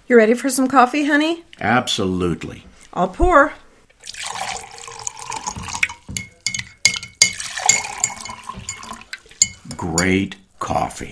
You ready for some coffee, honey? Absolutely. I'll pour. Great coffee.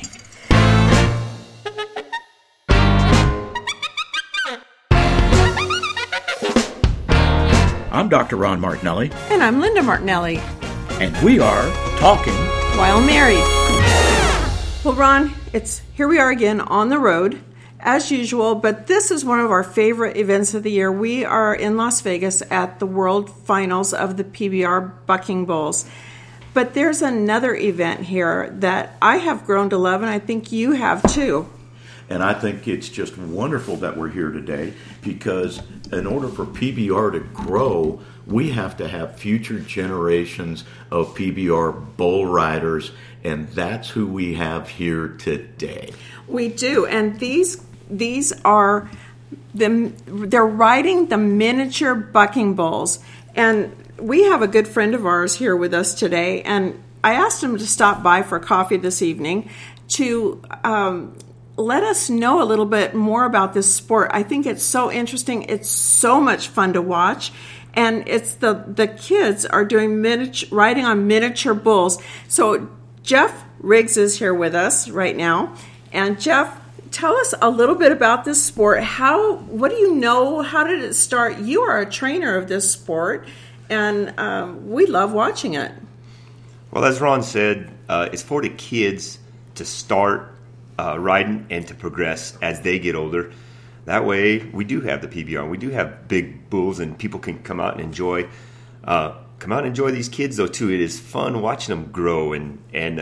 I'm Dr. Ron Martinelli. And I'm Linda Martinelli. And we are talking while married. Well, Ron, here we are again on the road, as usual, but this is one of our favorite events of the year. We are in Las Vegas at the World Finals of the PBR Bucking Bulls. But there's another event here that I have grown to love, and I think you have too. And I think it's just wonderful that we're here today, because in order for PBR to grow, we have to have future generations of PBR bull riders, and that's who we have here today. We do, and these are they're riding the miniature bucking bulls, and we have a good friend of ours here with us today, and I asked him to stop by for coffee this evening to let us know a little bit more about this sport. I think it's so interesting. It's so much fun to watch. And it's the kids are doing riding on miniature bulls. So Jeff Riggs is here with us right now. And Jeff, tell us a little bit about this sport. What do you know? How did it start? You are a trainer of this sport, and we love watching it. Well, as Ron said, it's for the kids to start riding and to progress as they get older. That way, we do have the PBR. We do have big bulls, and people can come out and enjoy these kids, though, too. It is fun watching them grow, and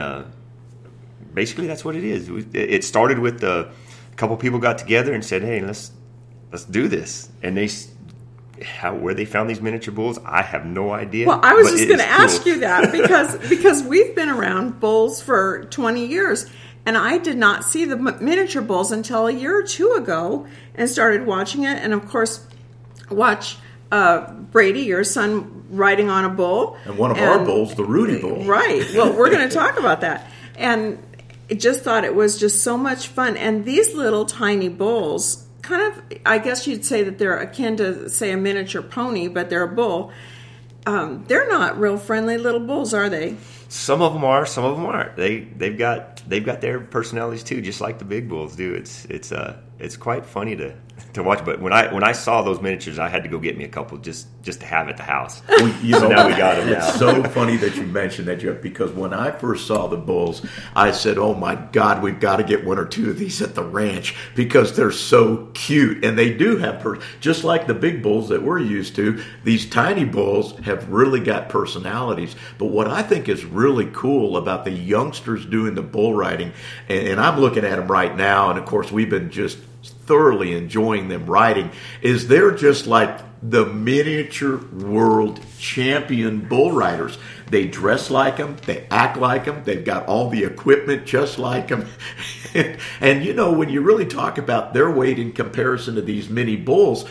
basically that's what it is. It started with a couple people got together and said, hey, let's do this. And where they found these miniature bulls, I have no idea. Well, I was just going to ask you that because we've been around bulls for 20 years, and I did not see the miniature bulls until a year or two ago and started watching it. And, of course, watch Brady, your son, riding on a bull. And one of our bulls, the Rudy Bull. Right. Well, we're going to talk about that. And I just thought it was just so much fun. And these little tiny bulls, kind of, I guess you'd say that they're akin to, say, a miniature pony, but they're a bull. They're not real friendly little bulls, are they? Some of them are, some of them aren't. They've got their personalities too, just like the big bulls do. It's quite funny to watch. But when I saw those miniatures, I had to go get me a couple just to have at the house. So now we got them. It's so funny that you mentioned that, Jeff, because when I first saw the bulls, I said, "Oh my God, we've got to get one or two of these at the ranch because they're so cute." And they do have just like the big bulls that we're used to. These tiny bulls have really got personalities. But what I think is really cool about the youngsters doing the bull riding, and I'm looking at them right now, and of course we've been just thoroughly enjoying them riding, is they're just like the miniature world champion bull riders. They dress like them, they act like them, they've got all the equipment just like them. And you know, when you really talk about their weight in comparison to these mini bulls,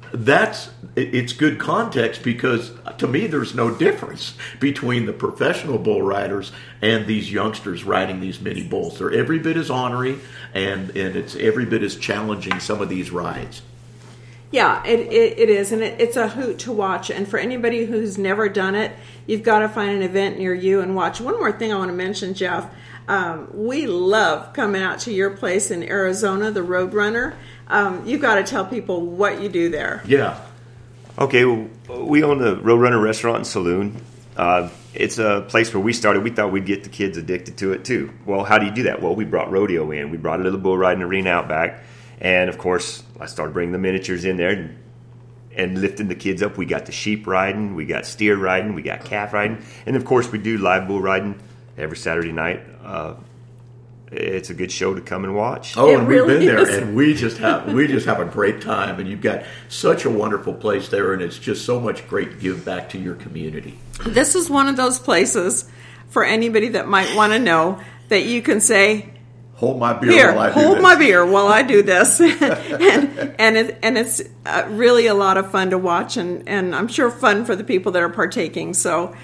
it's good context, because to me there's no difference between the professional bull riders and these youngsters riding these mini bulls. They're every bit as ornery, and it's every bit as challenging, some of these rides. Yeah, it is, and it's a hoot to watch. And for anybody who's never done it, you've got to find an event near you and watch. One more thing I want to mention, Jeff. We love coming out to your place in Arizona, the Roadrunner. You've got to tell people what you do there. Yeah. Okay, we own the Roadrunner Restaurant and Saloon. It's a place where we started. We thought we'd get the kids addicted to it too. Well, how do you do that? Well, we brought rodeo in. We brought a little bull riding arena out back. And, of course, I started bringing the miniatures in there and lifting the kids up. We got the sheep riding. We got steer riding. We got calf riding. And, of course, we do live bull riding every Saturday night. It's a good show to come and watch. Oh, and we've been there, and we just have a great time. And you've got such a wonderful place there, and it's just so much great give back to your community. This is one of those places for anybody that might want to know that you can say, hold my beer while I do this. Hold my beer while I do this. and it's really a lot of fun to watch, and I'm sure fun for the people that are partaking. So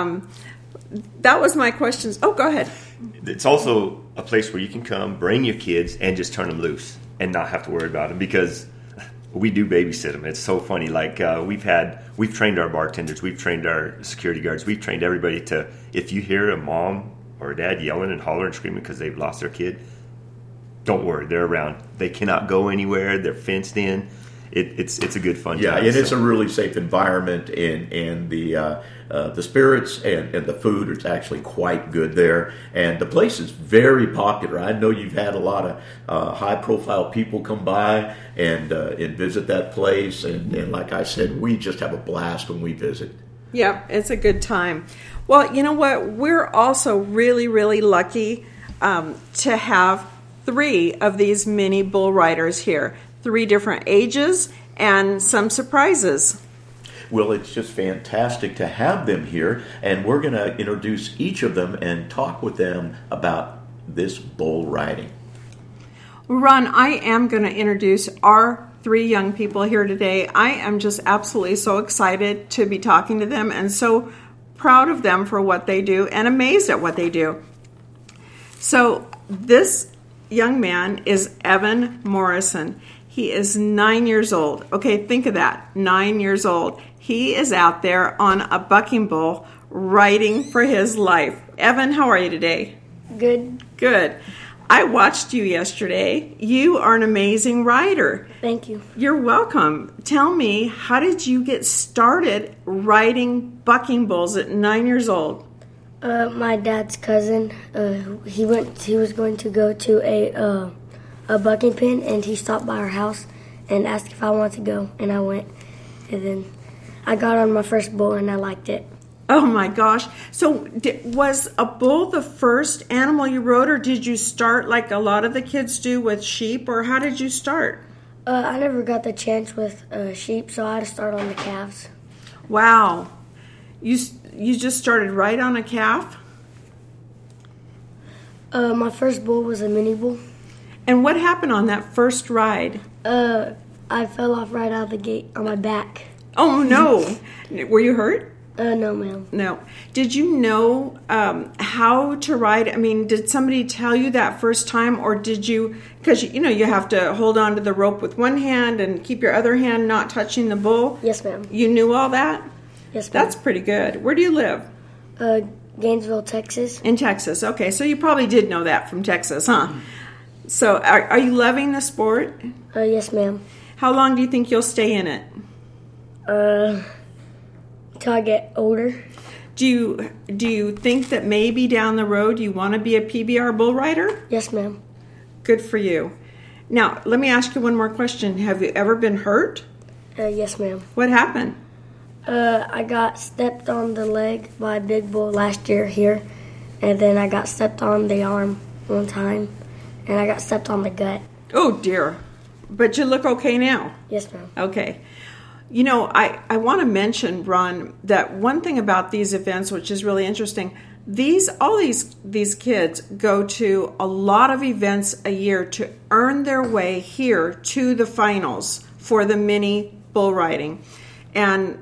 that was my questions. Oh, go ahead. It's also a place where you can come, bring your kids, and just turn them loose. and not have to worry about them, because we do babysit them. It's so funny. Like we've trained our bartenders, we've trained our security guards, we've trained everybody to, if you hear a mom or a dad yelling and hollering and screaming because they've lost their kid, don't worry, they're around. They cannot go anywhere. They're fenced in. It's a good fun time. And it's a really safe environment, and the spirits and the food is actually quite good there. And the place is very popular. I know you've had a lot of high-profile people come by and visit that place. And like I said, we just have a blast when we visit. Yeah, it's a good time. Well, you know what? We're also really, really lucky to have 3 of these mini bull riders here. 3 different ages and some surprises. Well, it's just fantastic to have them here, and we're going to introduce each of them and talk with them about this bull riding. Ron, I am going to introduce our 3 young people here today. I am just absolutely so excited to be talking to them and so proud of them for what they do and amazed at what they do. So this young man is Evan Morrison. He is 9 years old. Okay, think of that, 9 years old. He is out there on a bucking bull riding for his life. Evan, how are you today? Good. Good. I watched you yesterday. You are an amazing rider. Thank you. You're welcome. Tell me, how did you get started riding bucking bulls at 9 years old? My dad's cousin, he was going to go to a bucking pen, and he stopped by our house and asked if I wanted to go, and I went. And then I got on my first bull, and I liked it. Oh my gosh. So was a bull the first animal you rode, or did you start like a lot of the kids do with sheep, or how did you start? I never got the chance with sheep, so I had to start on the calves. Wow. You just started right on a calf? My first bull was a mini bull. And what happened on that first ride? I fell off right out of the gate on my back. Oh, no. Were you hurt? No, ma'am. No. Did you know how to ride? I mean, did somebody tell you that first time, or did you, because, you know, you have to hold on to the rope with one hand and keep your other hand not touching the bull? Yes, ma'am. You knew all that? Yes, ma'am. That's pretty good. Where do you live? Gainesville, Texas. In Texas. Okay, so you probably did know that from Texas, huh? So are you loving the sport? Yes, ma'am. How long do you think you'll stay in it? Till I get older. Do you think that maybe down the road you want to be a PBR bull rider? Yes, ma'am. Good for you. Now, let me ask you one more question. Have you ever been hurt? Yes, ma'am. What happened? I got stepped on the leg by a big bull last year here, and then I got stepped on the arm one time, and I got stepped on the gut. Oh, dear. But you look okay now? Yes, ma'am. Okay. You know, I want to mention, Ron, that one thing about these events, which is really interesting, all these kids go to a lot of events a year to earn their way here to the finals for the mini bull riding. And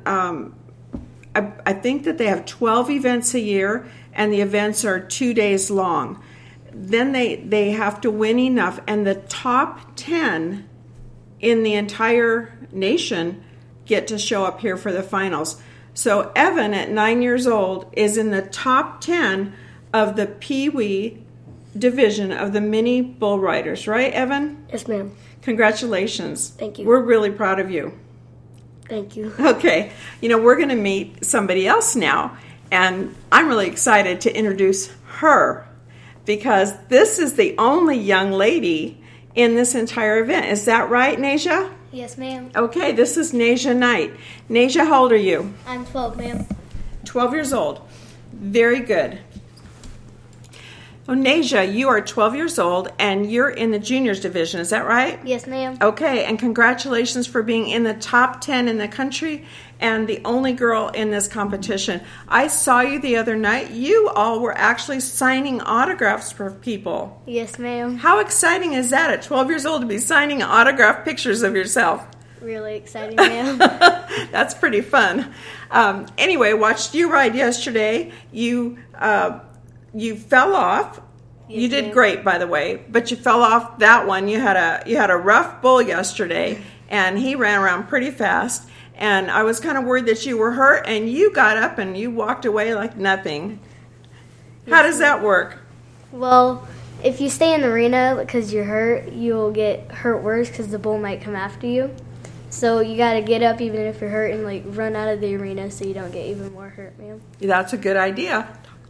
I think that they have 12 events a year, and the events are 2 days long. Then they have to win enough, and the top 10 in the entire nation get to show up here for the finals. So Evan, at 9 years old, is in the top 10 of the Pee Wee division of the mini bull riders, right, Evan? Yes, ma'am. Congratulations. Thank you. We're really proud of you. Thank you. Okay. You know, we're going to meet somebody else now, and I'm really excited to introduce her because this is the only young lady in this entire event. Is that right, Nasia? Yes, ma'am. Okay, this is Nasia Knight. Nasia, how old are you? I'm 12, ma'am. 12 years old. Very good. Oh, Nasia, you are 12 years old, and you're in the juniors division. Is that right? Yes, ma'am. Okay, and congratulations for being in the top 10 in the country and the only girl in this competition. I saw you the other night. You all were actually signing autographs for people. Yes, ma'am. How exciting is that at 12 years old to be signing autograph pictures of yourself? Really exciting, ma'am. That's pretty fun. Anyway, watched you ride yesterday. You fell off, You did ma'am. great, by the way, but you fell off that one. You had a rough bull yesterday, and he ran around pretty fast. And I was kind of worried that you were hurt, and you got up and you walked away like nothing. How does that work? Well, if you stay in the arena because you're hurt, you'll get hurt worse because the bull might come after you. So you got to get up even if you're hurt and like run out of the arena so you don't get even more hurt, ma'am. That's a good idea.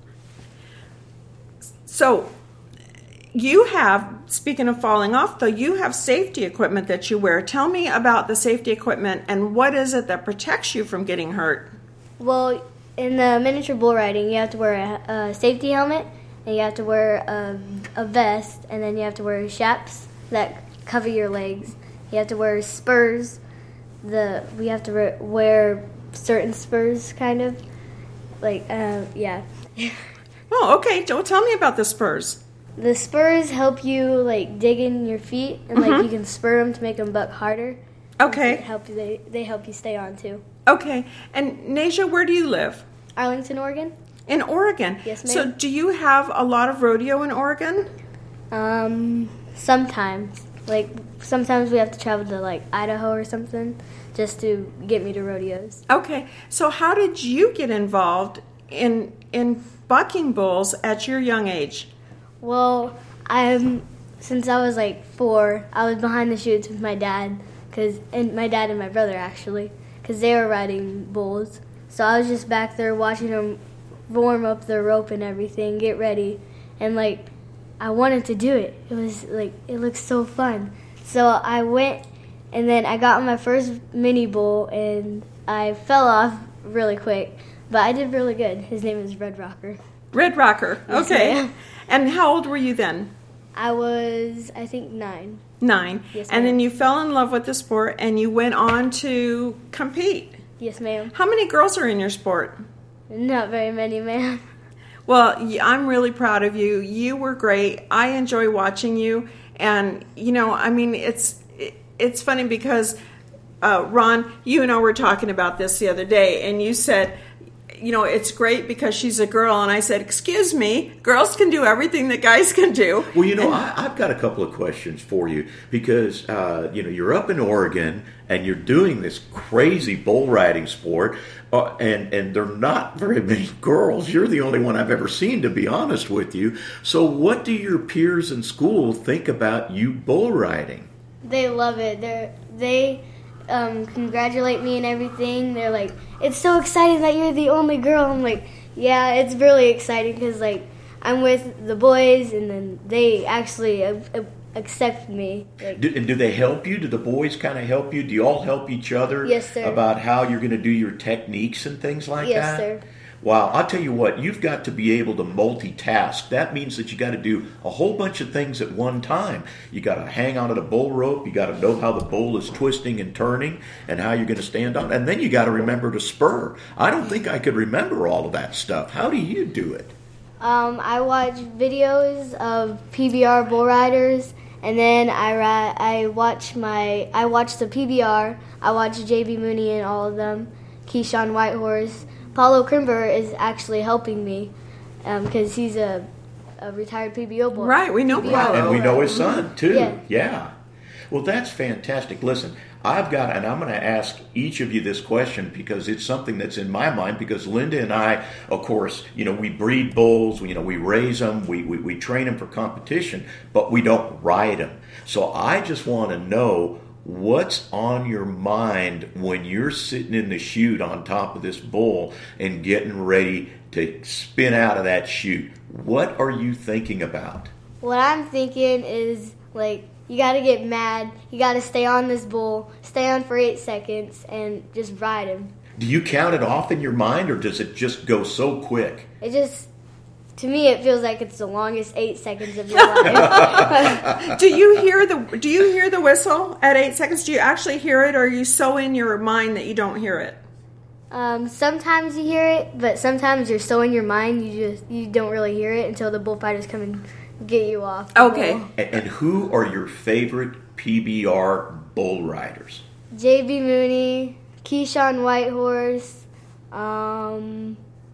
So, you have, speaking of falling off, though, you have safety equipment that you wear. Tell me about the safety equipment and what is it that protects you from getting hurt? Well, in the miniature bull riding, you have to wear a safety helmet, and you have to wear a vest, and then you have to wear chaps that cover your legs. You have to wear spurs. We have to wear certain spurs, kind of. Yeah. Oh, okay. Joe, tell me about the spurs. The spurs help you, like, dig in your feet, and, like, you can spur them to make them buck harder. Okay. They help you stay on, too. Okay. And, Nasia, where do you live? Arlington, Oregon? In Oregon. Yes, ma'am. So, do you have a lot of rodeo in Oregon? Sometimes. Like, sometimes we have to travel to, like, Idaho or something just to get me to rodeos. Okay. So, how did you get involved in bucking bulls at your young age? Well, since I was like 4, I was behind the chutes with my dad, and my brother actually, because they were riding bulls. So I was just back there watching them warm up their rope and everything, get ready, and like I wanted to do it. It was like it looked so fun. So I went, and then I got on my first mini bull, and I fell off really quick, but I did really good. His name is Red Rocker. Red Rocker. Yes, Okay. ma'am. And how old were you then? I was, I think, 9. 9. Yes, and ma'am. then you fell in love with the sport and you went on to compete. Yes, ma'am. How many girls are in your sport? Not very many, ma'am. Well, I'm really proud of you. You were great. I enjoy watching you. And, I mean, it's funny because, Ron, you and I were talking about this the other day, and you said, it's great because she's a girl. And I said, excuse me, girls can do everything that guys can do. Well, I've got a couple of questions for you because, you're up in Oregon and you're doing this crazy bull riding sport, and there are not very many girls. You're the only one I've ever seen, to be honest with you. So what do your peers in school think about you bull riding? They love it. They congratulate me and everything. They're like, it's so exciting that you're the only girl. I'm like, yeah, it's really exciting because like I'm with the boys, and then they actually accept me. Like, And do they help you? Do the boys kind of help you? Do you all help each other? Yes, sir. About how you're going to do your techniques and things like Yes, that? sir. Wow, I'll tell you what, you've got to be able to multitask. That means that you got to do a whole bunch of things at one time. You got to hang onto the bull rope. You got to know how the bull is twisting and turning and how you're going to stand on. And then you got to remember to spur. I don't think I could remember all of that stuff. How do you do it? I watch videos of PBR bull riders, and then I watch the PBR. I watch JB Mooney and all of them, Keyshawn Whitehorse. Paulo Crimber is actually helping me because he's a retired PBO bull. Right, we know PBR. Paulo. And we know his son, too. Yeah. Yeah. Well, that's fantastic. Listen, I'm going to ask each of you this question because it's something that's in my mind, because Linda and I, of course, we breed bulls, we raise them, we train them for competition, but we don't ride them. So I just want to know, what's on your mind when you're sitting in the chute on top of this bull and getting ready to spin out of that chute? What are you thinking about? What I'm thinking is, like, you got to get mad. You got to stay on this bull, stay on for 8 seconds, and just ride him. Do you count it off in your mind, or does it just go so quick? To me, it feels like it's the longest 8 seconds of your life. Do you hear the whistle at 8 seconds? Do you actually hear it, or are you so in your mind that you don't hear it? Sometimes you hear it, but sometimes you're so in your mind you don't really hear it until the bullfighters come and get you off. Okay. And who are your favorite PBR bull riders? JB Mooney, Keyshawn Whitehorse.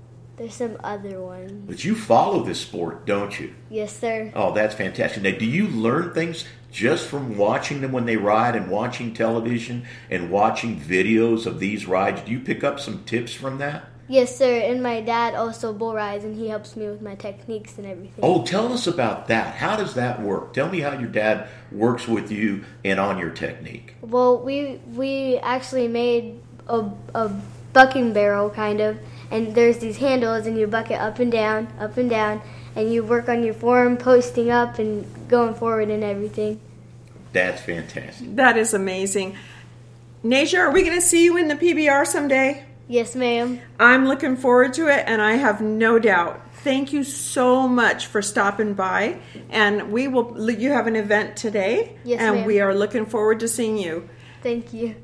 There's some other ones. But you follow this sport, don't you? Yes, sir. Oh, that's fantastic. Now, do you learn things just from watching them when they ride and watching television and watching videos of these rides? Do you pick up some tips from that? Yes, sir. And my dad also bull rides, and he helps me with my techniques and everything. Oh, tell us about that. How does that work? Tell me how your dad works with you and on your technique. Well, we actually made a bucking barrel, kind of, and there's these handles, and you buck it up and down, and you work on your form, posting up and going forward and everything. That's fantastic. That is amazing. Nasia, are we going to see you in the PBR someday? Yes, ma'am. I'm looking forward to it, and I have no doubt. Thank you so much for stopping by, and you have an event today, yes, and ma'am. We are looking forward to seeing you. Thank you.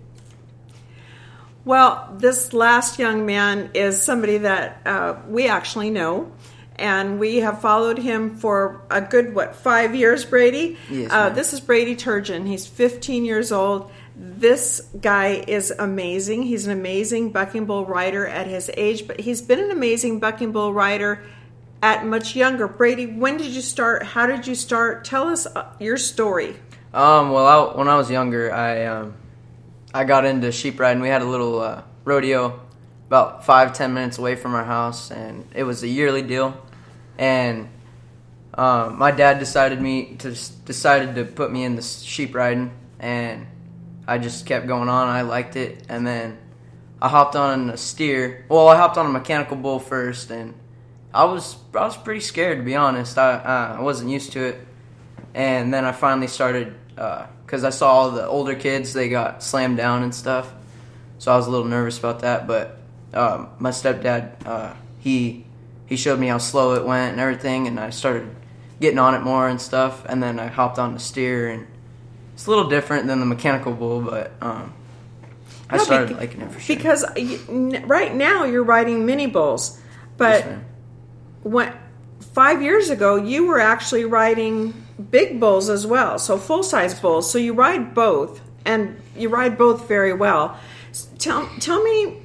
Well, this last young man is somebody that we actually know, and we have followed him for a good, 5 years, Brady? Yes, ma'am. This is Brady Turgeon. He's 15 years old. This guy is amazing. He's an amazing bucking bull rider at his age, but he's been an amazing bucking bull rider at much younger. Brady, when did you start? How did you start? Tell us your story. Well, when I was younger, I got into sheep riding. We had a little rodeo about 5-10 minutes away from our house, and it was a yearly deal. And my dad decided to put me in the sheep riding, and I just kept going on. I liked it, and then I hopped on a steer. Well, I hopped on a mechanical bull first, and I was pretty scared, to be honest. I wasn't used to it, and then I finally started because I saw all the older kids, they got slammed down and stuff, so I was a little nervous about that. But my stepdad, he showed me how slow it went and everything, and I started getting on it more and stuff, and then I hopped on the steer, and it's a little different than the mechanical bull, but I started liking it for sure. Because right now you're riding mini bulls, but Yes, 5 years ago you were actually riding big bulls as well, so full-size bulls. So you ride both, and you ride both very well. Tell me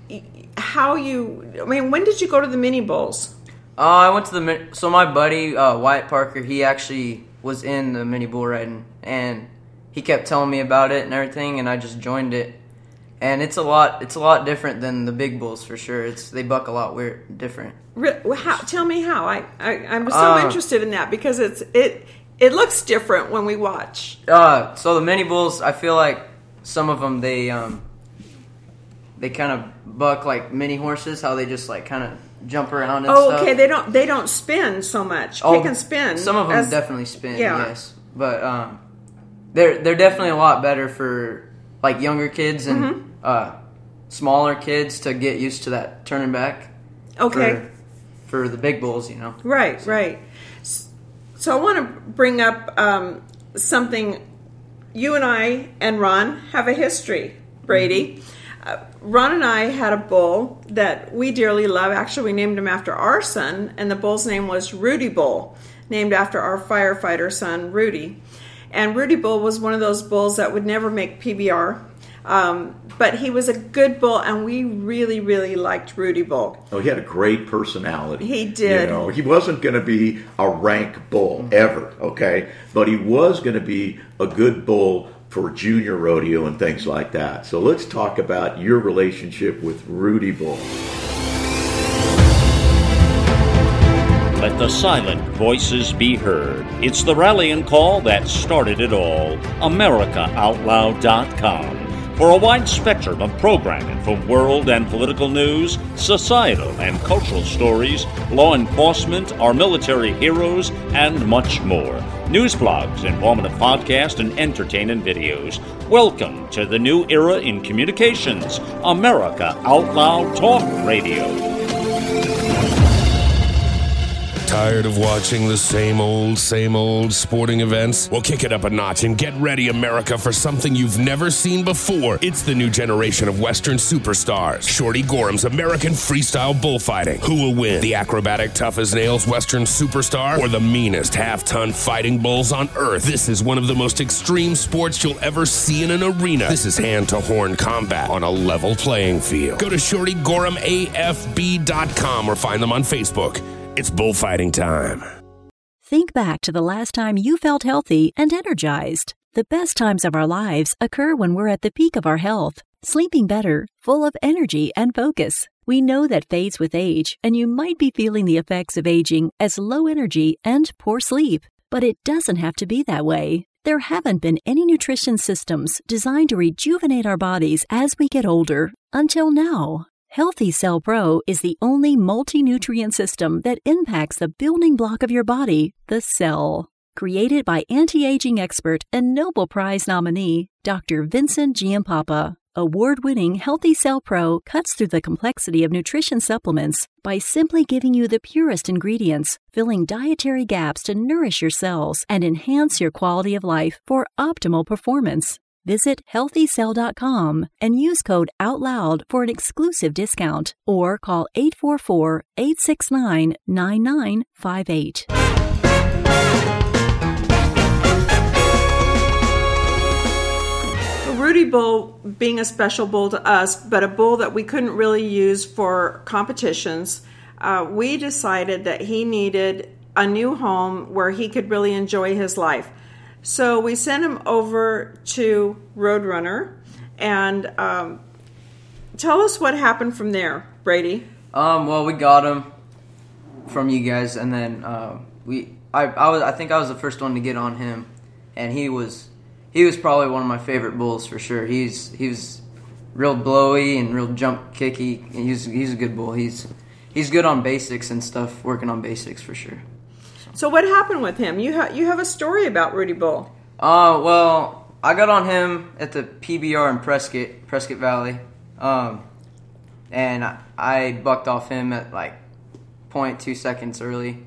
when did you go to the mini bulls? I went to so my buddy Wyatt Parker, he actually was in the mini bull riding, and he kept telling me about it and everything, and I just joined it. And it's a lot different than the big bulls for sure. They buck a lot different. Tell me how. I'm so interested in that because it looks different when we watch. So the mini bulls, I feel like some of them they kind of buck like mini horses, how they just like kind of jump around and stuff. Okay, they don't spin so much. Kick and spin. Some of them definitely spin, yes. But they're definitely a lot better for like younger kids and smaller kids to get used to that turning back. Okay. For the big bulls, you know. Right, right. So I want to bring up something. You and I and Ron have a history, Brady. Ron and I had a bull that we dearly love. Actually, we named him after our son, and the bull's name was Rudy Bull, named after our firefighter son, Rudy. And Rudy Bull was one of those bulls that would never make PBR, but he was a good bull, and we really, really liked Rudy Bull. Oh, he had a great personality. He did. He wasn't going to be a rank bull ever, okay? But he was going to be a good bull for junior rodeo and things like that. So let's talk about your relationship with Rudy Bull. Let the silent voices be heard. It's the rallying call that started it all. AmericaOutloud.com. For a wide spectrum of programming from world and political news, societal and cultural stories, law enforcement, our military heroes, and much more. News blogs, informative podcasts, and entertaining videos. Welcome to the new era in communications. America Out Loud Talk Radio. Tired of watching the same old sporting events? Well, kick it up a notch and get ready, America, for something you've never seen before. It's the new generation of Western superstars. Shorty Gorham's American Freestyle Bullfighting. Who will win? The acrobatic, tough-as-nails Western superstar or the meanest half-ton fighting bulls on earth? This is one of the most extreme sports you'll ever see in an arena. This is hand-to-horn combat on a level playing field. Go to ShortyGorhamAFB.com or find them on Facebook. It's bullfighting time. Think back to the last time you felt healthy and energized. The best times of our lives occur when we're at the peak of our health, sleeping better, full of energy and focus. We know that fades with age, and you might be feeling the effects of aging as low energy and poor sleep. But it doesn't have to be that way. There haven't been any nutrition systems designed to rejuvenate our bodies as we get older until now. Healthy Cell Pro is the only multi-nutrient system that impacts the building block of your body, the cell. Created by anti-aging expert and Nobel Prize nominee, Dr. Vincent Giampapa, award-winning Healthy Cell Pro cuts through the complexity of nutrition supplements by simply giving you the purest ingredients, filling dietary gaps to nourish your cells and enhance your quality of life for optimal performance. Visit HealthyCell.com and use code OUTLOUD for an exclusive discount or call 844-869-9958. Rudy Bull being a special bull to us, but a bull that we couldn't really use for competitions, we decided that he needed a new home where he could really enjoy his life. So we sent him over to Roadrunner, and tell us what happened from there, Brady. Well, we got him from you guys, and then I think I was the first one to get on him, and he was probably one of my favorite bulls for sure. He was real blowy and real jump kicky, and he's a good bull. He's good on basics and stuff, working on basics for sure. So what happened with him? You have a story about Rudy Bull. Well, I got on him at the PBR in Prescott Valley, and I bucked off him at like 0.2 seconds early,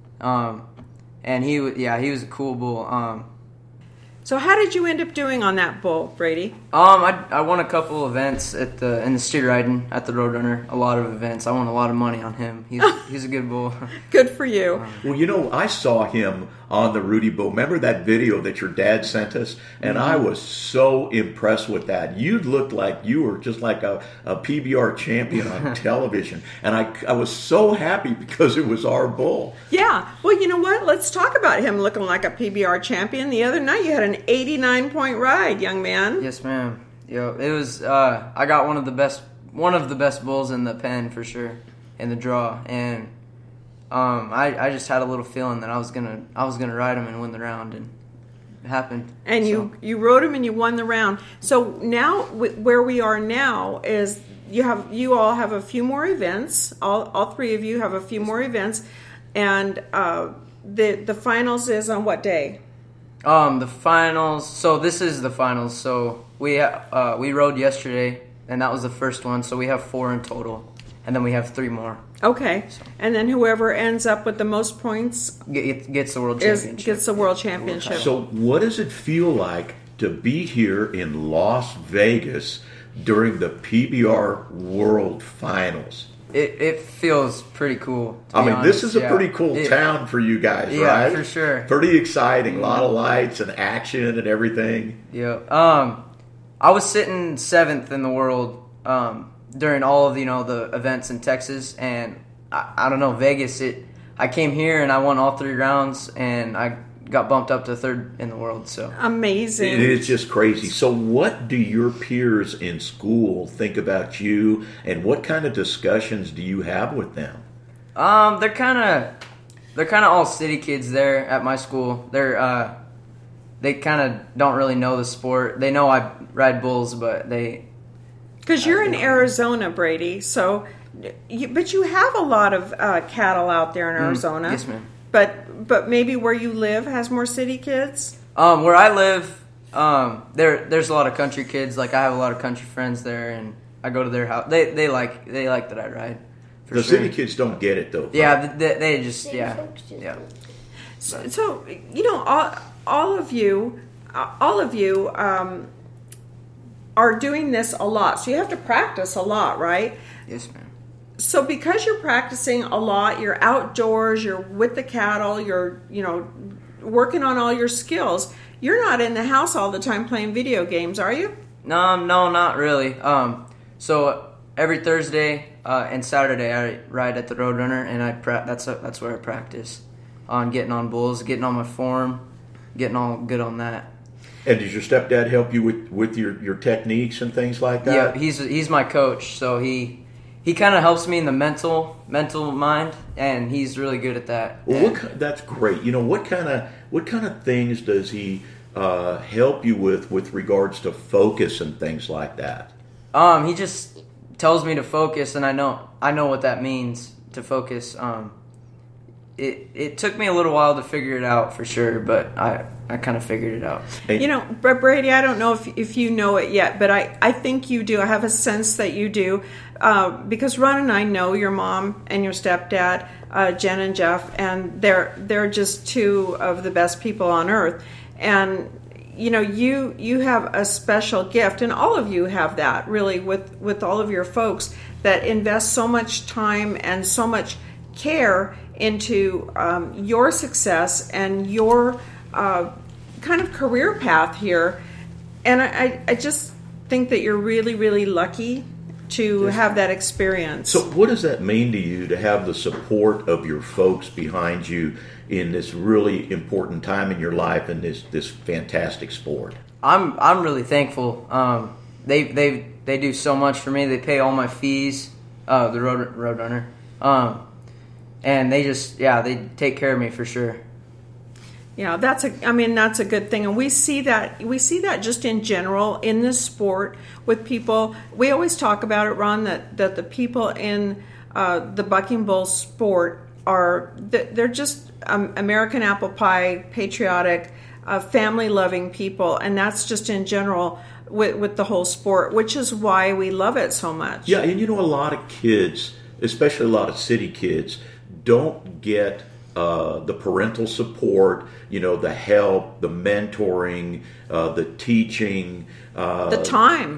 and he was a cool bull. So how did you end up doing on that bull, Brady? I won a couple events in the street riding at the Roadrunner. A lot of events. I won a lot of money on him. He's a good bull. Good for you. Well, I saw him on the Rudy Bull. Remember that video that your dad sent us? And I was so impressed with that. You looked like you were just like a PBR champion on television. And I was so happy because it was our bull. Yeah. Well, you know what? Let's talk about him looking like a PBR champion. The other night you had an 89-point ride, young man. Yes, ma'am. Yo, it was. I got one of the best bulls in the pen for sure, in the draw, and I just had a little feeling that I was gonna ride him and win the round, and it happened. And so. you rode him and you won the round. So now where we are now is you all have a few more events. All three of you have a few more events, and the finals is on what day? The finals. So this is the finals. So we rode yesterday, and that was the first one. So we have 4 in total, and then we have 3 more. Okay, so. And then whoever ends up with the most points gets the world championship. Gets the world championship. So what does it feel like to be here in Las Vegas during the PBR World Finals? It feels pretty cool. I mean, this is a pretty cool town for you guys, right? Yeah, for sure. Pretty exciting. A lot of lights and action and everything. Yeah. I was sitting 7th in the world during all of the events in Texas, and I don't know, Vegas. I came here and I won all 3 rounds, and I got bumped up to 3rd in the world. So amazing! It's just crazy. So, what do your peers in school think about you, and what kind of discussions do you have with them? They're kind of all city kids there at my school. They kind of don't really know the sport. They know I ride bulls, but because you're in Arizona, Brady. So, but you have a lot of cattle out there in Arizona. Yes, ma'am. But maybe where you live has more city kids? Where I live, there's a lot of country kids. Like, I have a lot of country friends there, and I go to their house. They like that I ride. The city kids don't get it though. Yeah, they just yeah. So all of you are doing this a lot. So you have to practice a lot, right? Yes, ma'am. So because you're practicing a lot, you're outdoors, you're with the cattle, you're working on all your skills. You're not in the house all the time playing video games, are you? No, not really. So every Thursday and Saturday I ride at the Roadrunner, and that's where I practice on getting on bulls, getting on my form, getting all good on that. And does your stepdad help you with your techniques and things like that? Yeah, he's my coach, so he kind of helps me in the mental mind, and he's really good at that. Well, that's great. What kind of things does he help you with regards to focus and things like that? He just tells me to focus, and I know what that means to focus. It took me a little while to figure it out for sure, but I kind of figured it out. Brady, I don't know if you know it yet, but I think you do. I have a sense that you do, because Ron and I know your mom and your stepdad, Jen and Jeff, and they're just two of the best people on earth. And you have a special gift, and all of you have that really with all of your folks that invest so much time and so much care into your success and your kind of career path here. And I just think that you're really, really lucky to have that experience. So what does that mean to you to have the support of your folks behind you in this really important time in your life and this fantastic sport? I'm really thankful. They do so much for me. They pay all my fees, the Roadrunner. And they take care of me for sure. Yeah, that's a good thing, and we see that just in general in this sport with people. We always talk about it, Ron, that the people in the bucking bull sport they're just American apple pie, patriotic, family-loving people, and that's just in general with the whole sport, which is why we love it so much. Yeah, and a lot of kids, especially a lot of city kids, don't get the parental support, the help, the mentoring, the teaching, the time,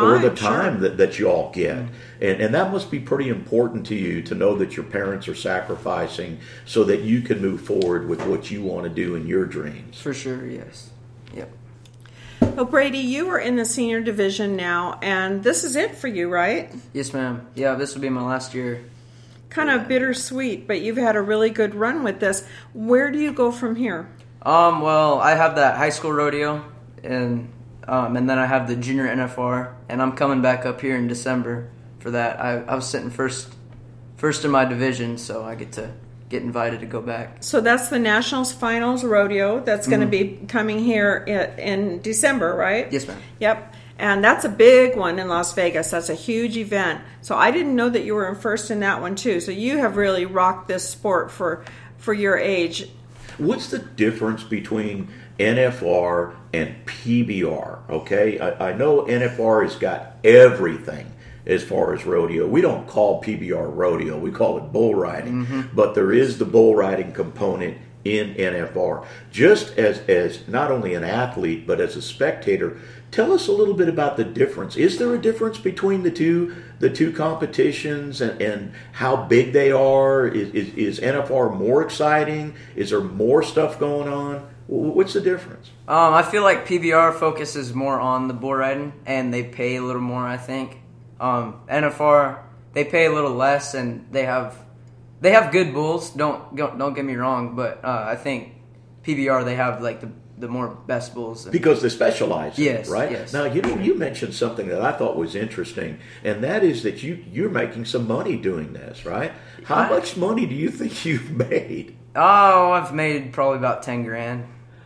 that you all get. And that must be pretty important to you to know that your parents are sacrificing so that you can move forward with what you want to do in your dreams. For sure, yes. Yep. Well, Brady, you are in the senior division now, and this is it for you, right? Yes, ma'am. Yeah, this will be my last year. Kind of bittersweet, but you've had a really good run with this. Where do you go from here? Well, I have that high school rodeo, and then I have the junior NFR, and I'm coming back up here in December for that. I was sitting first in my division, so I get invited to go back. So that's the Nationals Finals Rodeo that's going to be coming here in December, right? Yes, ma'am. Yep. And that's a big one in Las Vegas. That's a huge event. So I didn't know that you were first in that one too. So you have really rocked this sport for your age. What's the difference between NFR and PBR? Okay, I know NFR has got everything as far as rodeo. We don't call PBR rodeo. We call it bull riding. Mm-hmm. But there is the bull riding component in NFR. Just as not only an athlete, but as a spectator, tell us a little bit about the difference. Is there a difference between the two competitions and how big they are? Is NFR more exciting? Is there more stuff going on? What's the difference? I feel like PBR focuses more on the bull riding, and they pay a little more, I think. NFR, they pay a little less, and they have good bulls. Don't get me wrong, but I think PBR, they have like the more best bulls. Because they specialize in it, right? Yes. Now, you mentioned something that I thought was interesting, and that is that you're making some money doing this, right? How much money do you think you've made? Oh, I've made probably about $10,000.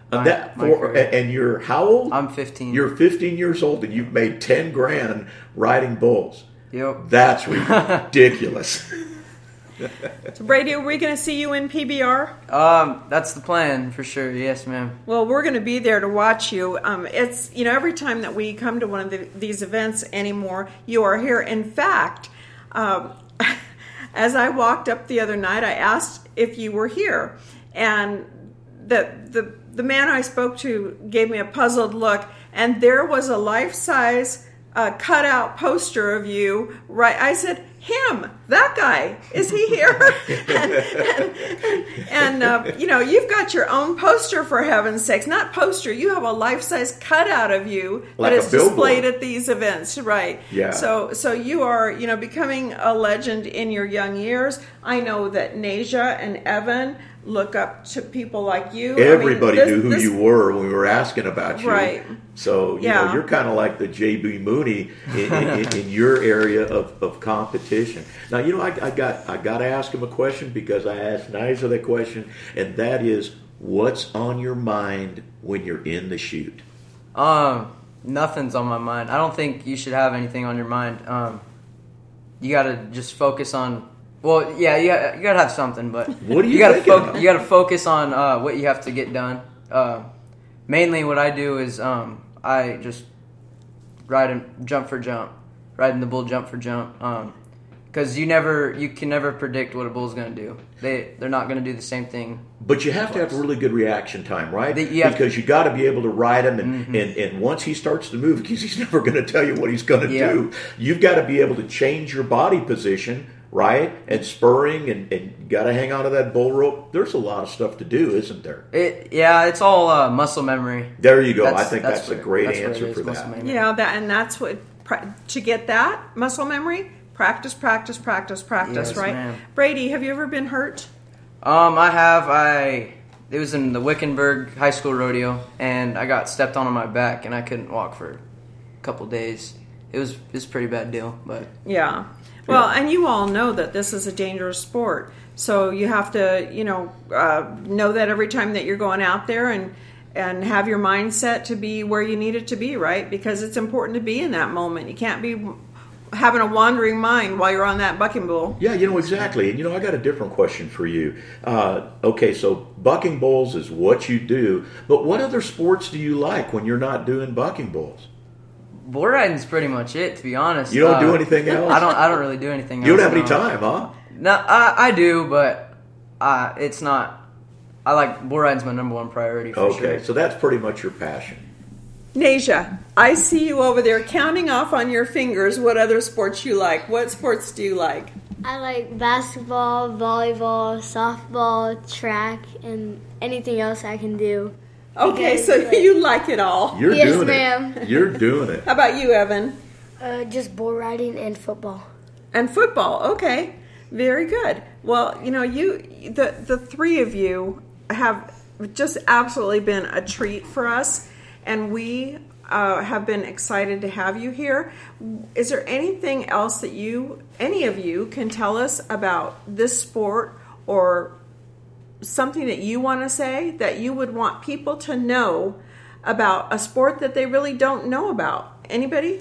And you're how old? I'm 15. You're 15 years old, and you've made $10,000 riding bulls. Yep. That's ridiculous. So Brady, are we going to see you in PBR? That's the plan for sure. Yes, ma'am. Well, we're going to be there to watch you. It's every time that we come to one of these events anymore, you are here. In fact, as I walked up the other night, I asked if you were here, and the man I spoke to gave me a puzzled look, and there was a life-size cutout poster of you. Right, I said, him, that guy, is he here? and you know, you've got your own poster, for heaven's sakes. Not poster, you have a life-size cutout of you like that is displayed billboard at these events, right? Yeah. So you are, you know, becoming a legend in your young years. I know that Nasia and Evan look up to people like you. Everybody knew who you were when we were asking about you. Right. So, you know, you're kind of like the J.B. Mooney in your area of competition. Now, you know, I got to ask him a question, because I asked Nasia that question, and that is, what's on your mind when you're in the chute? Nothing's on my mind. I don't think you should have anything on your mind. You got to just focus on. Well, yeah, you got to have something, but what do you got to focus on what you have to get done. Mainly, what I do is I just ride and jump for jump, riding the bull jump for jump. Because you can never predict what a bull's going to do. They're not going to do the same thing. But you have to have really good reaction time, right? Because you got to be able to ride him, and once he starts to move, because he's never going to tell you what he's going to do, you've got to be able to change your body position, right? And spurring, and got to hang on to that bull rope. There's a lot of stuff to do, isn't there? It's all muscle memory. There you go. I think that's a great answer for that. Yeah, and that's what, to get that muscle memory, practice, Yes, right? ma'am. Brady, have you ever been hurt? I have. It was in the Wickenburg High School Rodeo, and I got stepped on my back, and I couldn't walk for a couple days. It was a pretty bad deal, but yeah. Well, and you all know that this is a dangerous sport, so you have to, know that every time that you're going out there, and have your mindset to be where you need it to be, right? Because it's important to be in that moment. You can't be having a wandering mind while you're on that bucking bull. Yeah, exactly. And, I got a different question for you. Okay, so bucking bulls is what you do, but what other sports do you like when you're not doing bucking bulls? Bull riding's pretty much it, to be honest. You don't do anything else? I don't really do anything else. You don't have any time, huh? No, I do, but it's not. I like bull riding's my number one priority for sure. Okay, so that's pretty much your passion. Nasia, I see you over there counting off on your fingers what other sports you like. What sports do you like? I like basketball, volleyball, softball, track, and anything else I can do. Okay, so you like it all. You're yes, doing ma'am. it. You're doing it. How about you, Evan? Just bull riding and football. And football, okay. Very good. Well, the three of you have just absolutely been a treat for us, and we have been excited to have you here. Is there anything else that any of you can tell us about this sport, or something that you want to say that you would want people to know about a sport that they really don't know about? Anybody?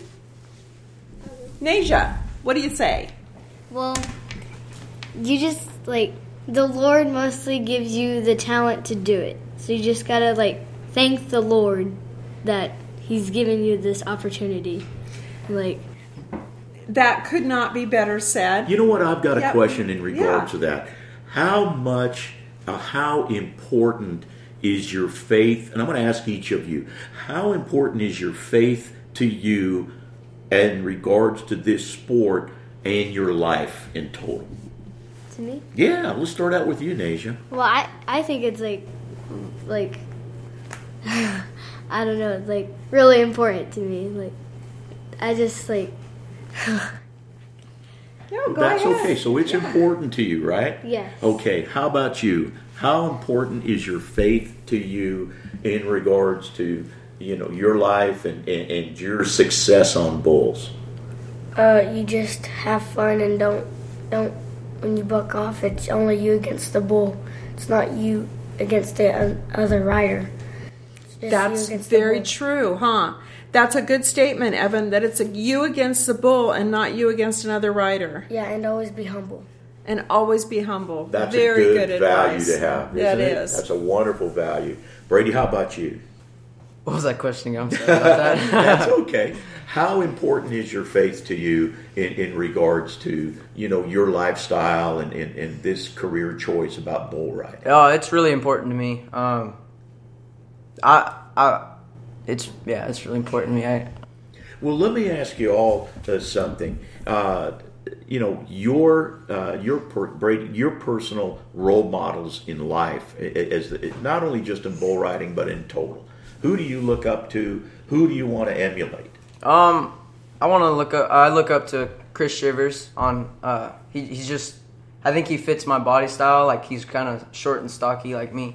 Nasia, what do you say? Well, you just, the Lord mostly gives you the talent to do it. So you just gotta, thank the Lord that He's given you this opportunity. That could not be better said. You know what? I've got a question in regards to that. How important is your faith? And I'm going to ask each of you, how important is your faith to you in regards to this sport and your life in total? To me? Yeah, let's start out with you, Nasia. Well, I think it's I don't know, it's really important to me. I just No, go That's ahead. okay. So it's important to you, right? Yes. Okay. How about you? How important is your faith to you in regards to your life and your success on bulls? You just have fun and don't when you buck off, it's only you against the bull. It's not you against the other rider. That's very true, huh? That's a good statement, Evan, that it's you against the bull and not you against another rider. Yeah, and always be humble. And always be humble. That's very a good value advice. to have, That isn't it? is. That's a wonderful value. Brady, how about you? What was that question again? I'm sorry about that. That's okay. How important is your faith to you in regards to, your lifestyle and this career choice about bull riding? Oh, it's really important to me. It's really important to me. Well, let me ask you all something. Your personal role models in life, not only just in bull riding but in total. Who do you look up to? Who do you want to emulate? I look up to Chris Shivers on. He's just. I think he fits my body style. Like, he's kind of short and stocky like me,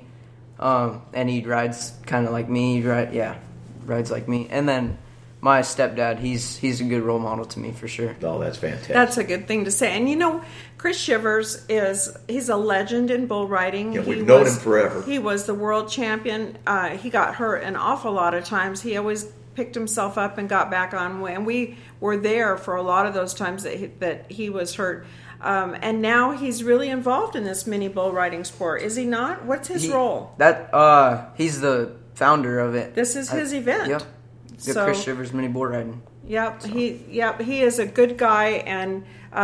and he rides kind of like me. Rides like me. And then my stepdad, he's a good role model to me for sure. Oh, that's fantastic. That's a good thing to say. And Chris Shivers he's a legend in bull riding. Yeah, we've known him forever. He was the world champion. He got hurt an awful lot of times. He always picked himself up and got back on way. And we were there for a lot of those times that he was hurt. And now he's really involved in this mini bull riding sport. Is he not? What's his role? He's the founder of it. This is his event. Yep. The Chris Shivers mini bull riding. Yep. So. He is a good guy, and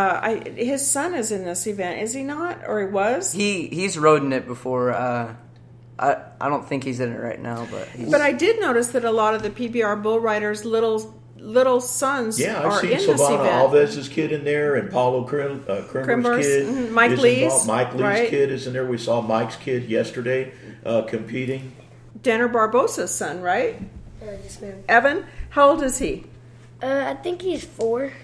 his son is in this event. Is he not, or he was? He's rode in it before. I don't think he's in it right now, but I did notice that a lot of the PBR bull riders' little sons are in this event. Savannah Alves's kid in there, and Paulo Krimber's kid. Mm-hmm. Mike Lee's. Mike Lee's kid is in there. We saw Mike's kid yesterday competing. Danner Barbosa's son, right? Yes, ma'am. Evan, how old is he? I think he's 4.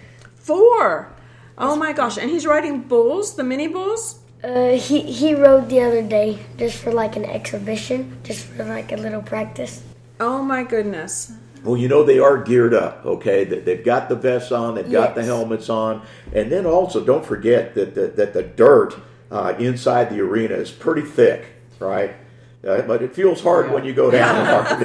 4? Oh my gosh! And he's riding bulls, the mini bulls. He rode the other day just for like an exhibition, just for like a little practice. Oh my goodness! Well, they are geared up, okay? They've got the vests on, they've got the helmets on, and then also don't forget that the dirt inside the arena is pretty thick, right? But it feels hard when you go down hard.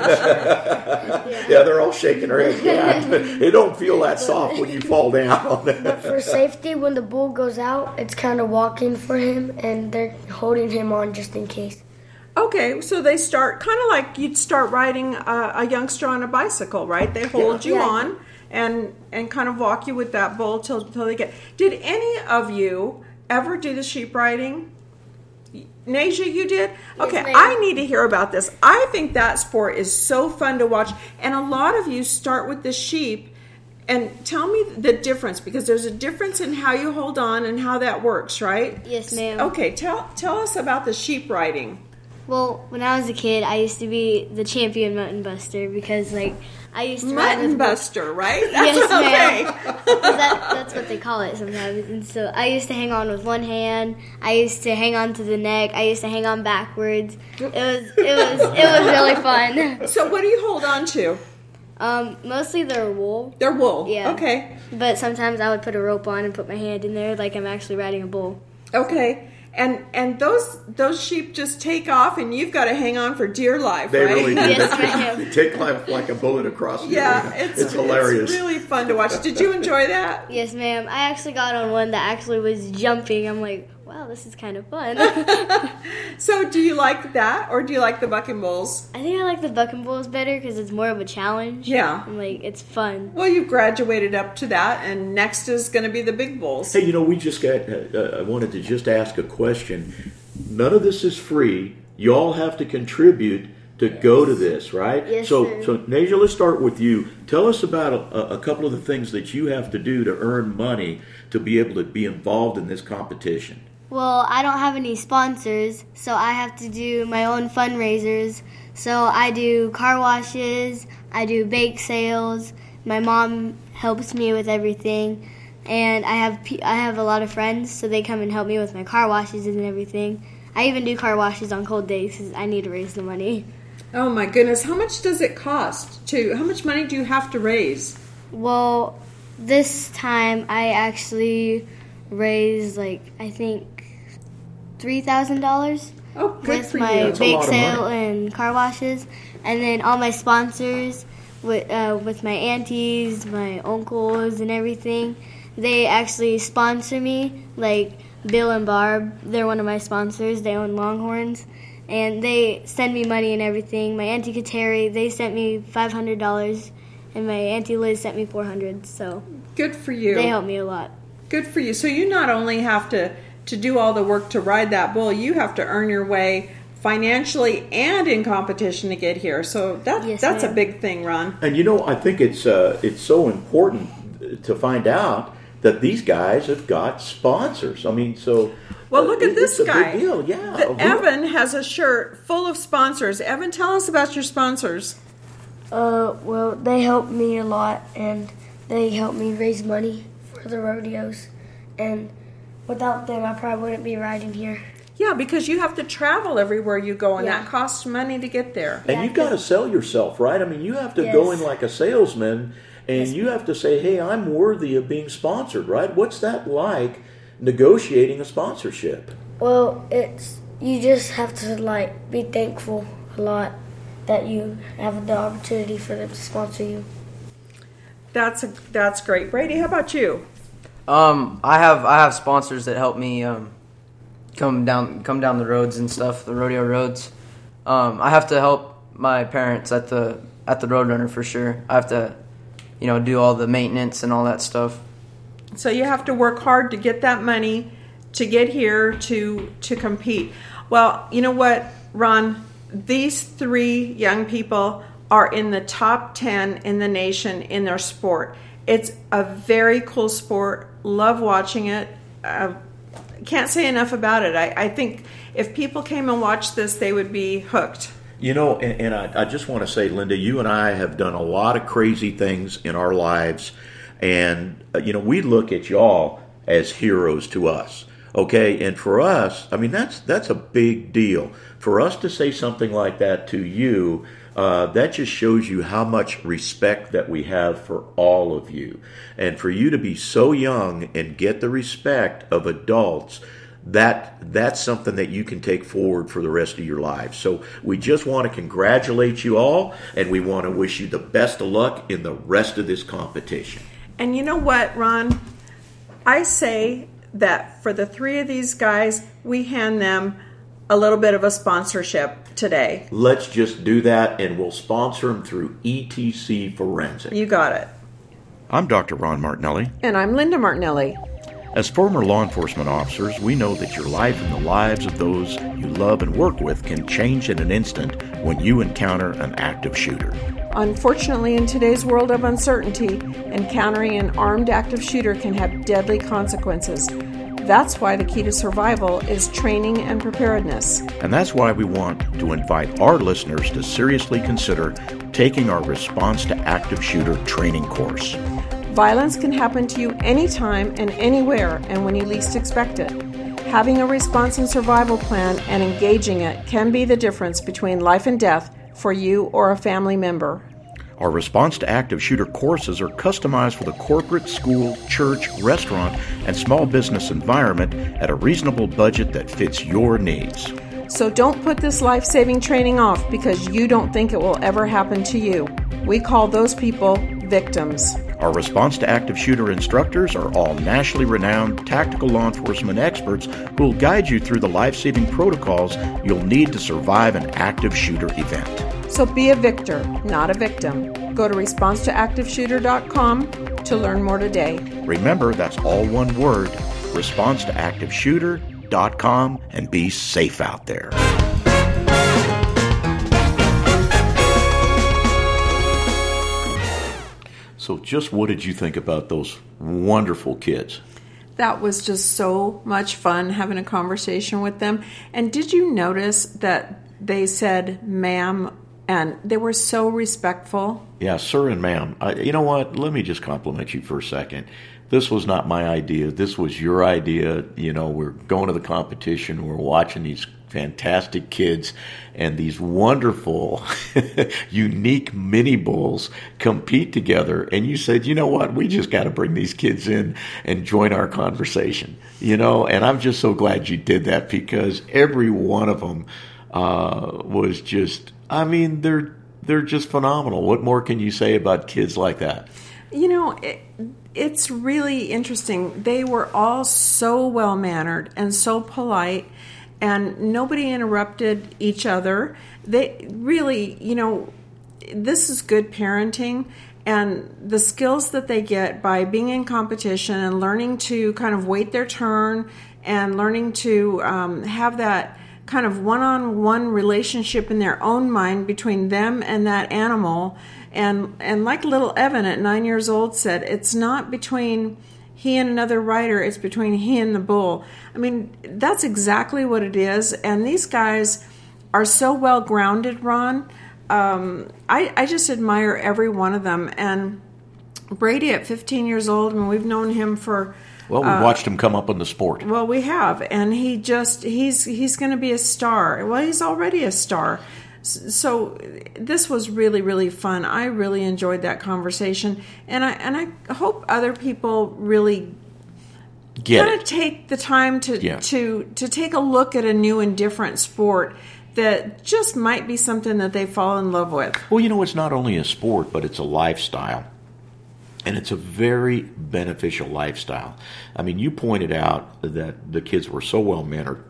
Yeah, they're all shaking their heads. Yeah, it don't feel that soft when you fall down. But for safety, when the bull goes out, it's kind of walking for him, and they're holding him on just in case. Okay, so they start kind of like you'd start riding a youngster on a bicycle, right? They hold you on and kind of walk you with that bull till they get. Did any of you ever do the sheep riding? Nasia, you did? Okay, yes, I need to hear about this. I think that sport is so fun to watch, and a lot of you start with the sheep. And tell me the difference, because there's a difference in how you hold on and how that works, right? Yes, ma'am. Okay, tell us about the sheep riding. Well, when I was a kid, I used to be the champion mountain buster because, I used to ride Mutton with buster, right? Yes, okay. ma'am. That's what they call it sometimes. And so I used to hang on with one hand. I used to hang on to the neck. I used to hang on backwards. It was really fun. So what do you hold on to? Mostly they're wool. They're wool. Yeah. Okay. But sometimes I would put a rope on and put my hand in there like I'm actually riding a bull. Okay. And those sheep just take off, and you've got to hang on for dear life, they right? really do. Yes, ma'am. They take like a bullet across the arena. It's hilarious. It's really fun to watch. Did you enjoy that? Yes, ma'am. I actually got on one that actually was jumping. I'm like, wow, this is kind of fun. So do you like that, or do you like the bucking bulls? I think I like the bucking bulls better because it's more of a challenge. Yeah. And, it's fun. Well, you graduated up to that, and next is going to be the big bulls. Hey, we just got, I wanted to just ask a question. None of this is free. You all have to contribute to go to this, right? Yes, so, sir. So, Nasia, let's start with you. Tell us about a couple of the things that you have to do to earn money to be able to be involved in this competition. Well, I don't have any sponsors, so I have to do my own fundraisers. So I do car washes, I do bake sales. My mom helps me with everything, and I have a lot of friends, so they come and help me with my car washes and everything. I even do car washes on cold days because I need to raise the money. Oh my goodness! How much does it cost? How much money do you have to raise? Well, this time I actually raised I think $3,000 with my bake sale and car washes, and then all my sponsors with my aunties, my uncles, and everything. They actually sponsor me, like Bill and Barb. They're one of my sponsors. They own Longhorns, and they send me money and everything. My auntie Kateri, they sent me $500, and my Auntie Liz sent me 400. So Good for you. they helped me a lot. Good for you. So you not only have to do all the work to ride that bull, you have to earn your way financially and in competition to get here. So that's a big thing, Ron. And I think it's so important to find out that these guys have got sponsors. I mean, well, look at this guy. Big deal. Yeah. Evan has a shirt full of sponsors. Evan, tell us about your sponsors. Well, they help me a lot, and they help me raise money for the rodeos. And without them, I probably wouldn't be riding here. Yeah, because you have to travel everywhere you go, and that costs money to get there. And you've got to sell yourself, right? I mean, you have to go in like a salesman, and you have to say, hey, I'm worthy of being sponsored, right? What's that like, negotiating a sponsorship? Well, you just have to, be thankful a lot that you have the opportunity for them to sponsor you. That's great. Brady, how about you? I have sponsors that help me come down the roads and stuff, the rodeo roads. I have to help my parents at the Roadrunner for sure. I have to, do all the maintenance and all that stuff. So you have to work hard to get that money to get here to compete. Well, you know what, Ron? These 3 young people are in the top 10 in the nation in their sport. It's a very cool sport. Love watching it. Can't say enough about it. I think if people came and watched this, they would be hooked. And I just want to say, Linda, you and I have done a lot of crazy things in our lives. And, we look at y'all as heroes to us. Okay, and for us, I mean, that's a big deal. For us to say something like that to you, that just shows you how much respect that we have for all of you. And for you to be so young and get the respect of adults, that's something that you can take forward for the rest of your lives. So we just want to congratulate you all, and we want to wish you the best of luck in the rest of this competition. And you know what, Ron? I say that for the 3 of these guys, we hand them a little bit of a sponsorship today. Let's just do that, and we'll sponsor them through ETC Forensic. You got it. I'm Dr. Ron Martinelli. And I'm Linda Martinelli. As former law enforcement officers, we know that your life and the lives of those you love and work with can change in an instant when you encounter an active shooter. Unfortunately, in today's world of uncertainty, encountering an armed active shooter can have deadly consequences. That's why the key to survival is training and preparedness. And that's why we want to invite our listeners to seriously consider taking our Response to Active Shooter training course. Violence can happen to you anytime and anywhere and when you least expect it. Having a response and survival plan and engaging it can be the difference between life and death for you or a family member. Our Response to Active Shooter courses are customized for the corporate, school, church, restaurant, and small business environment at a reasonable budget that fits your needs. So don't put this life-saving training off because you don't think it will ever happen to you. We call those people victims. Our Response to Active Shooter instructors are all nationally renowned tactical law enforcement experts who will guide you through the life-saving protocols you'll need to survive an active shooter event. So be a victor, not a victim. Go to responsetoactiveshooter.com to learn more today. Remember, that's all one word, responsetoactiveshooter.com, and be safe out there. So just what did you think about those wonderful kids? That was just so much fun having a conversation with them. And did you notice that they said ma'am, and they were so respectful? Yeah, sir and ma'am. You know what? Let me just compliment you for a second. This was not my idea. This was your idea. You know, we're going to the competition. We're watching these fantastic kids and these wonderful, unique mini bulls compete together. And you said, you know what? We just got to bring these kids in and join our conversation. You know, and I'm just so glad you did that because every one of them was just, I mean, they're just phenomenal. What more can you say about kids like that? You know, it's really interesting. They were all so well-mannered and so polite, and nobody interrupted each other. They really, you know, this is good parenting, and the skills that they get by being in competition and learning to kind of wait their turn and learning to have that kind of one-on-one relationship in their own mind between them and that animal. And like little Evan at 9 years old said, it's not between he and another rider, it's between he and the bull. I mean, that's exactly what it is. And these guys are so well grounded, Ron. I just admire every one of them. And Brady at 15 years old, I mean, we've known him for... Well, we've watched him come up in the sport. Well, we have. And he's going to be a star. Well, he's already a star. So this was really, really fun. I really enjoyed that conversation. And I hope other people really kind of take the time to take a look at a new and different sport that just might be something that they fall in love with. Well, it's not only a sport, but it's a lifestyle. And it's a very beneficial lifestyle. I mean, you pointed out that the kids were so well-mannered.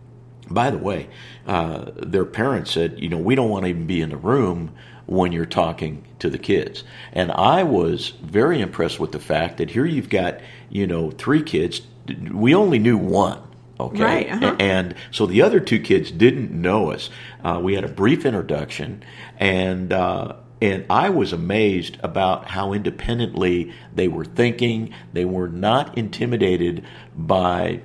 By the way, their parents said, we don't want to even be in the room when you're talking to the kids. And I was very impressed with the fact that here you've got, 3 kids. We only knew one. Okay. Right, uh-huh. And so the other 2 kids didn't know us. We had a brief introduction, and I was amazed about how independently they were thinking. They were not intimidated by,